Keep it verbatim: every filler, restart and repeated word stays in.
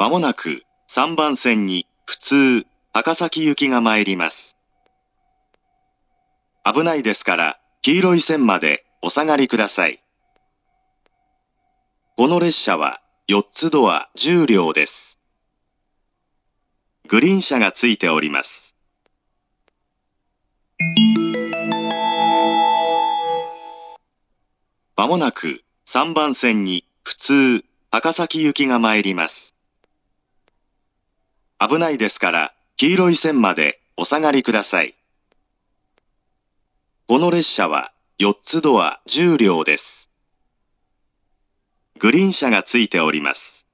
まもなくさんばん線に普通高崎行きが参ります。危ないですから黄色い線までお下がりください。この列車はよっつドアじゅう両です。グリーン車がついております。まもなくさんばん線に普通高崎行きが参ります。危ないですから黄色い線までお下がりください。この列車はよっつドアじゅう両です。グリーン車がついております。